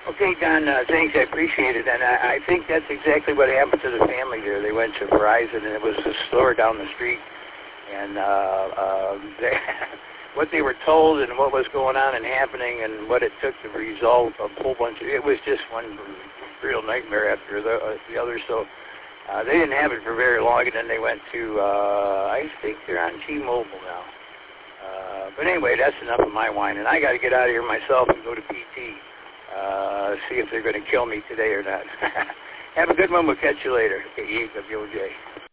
Okay, Don, thanks. I appreciate it. And I think that's exactly what happened to the family there. They went to Verizon, and it was a store down the street. And what they were told and what was going on and happening and what it took to resolve a whole bunch of it was just one real nightmare after the other. So they didn't have it for very long, and then they went to, I think they're on T-Mobile now. But anyway, that's enough of my whine, and I got to get out of here myself and go to PT. See if they're going to kill me today or not. Have a good one. We'll catch you later. Okay, EWJ.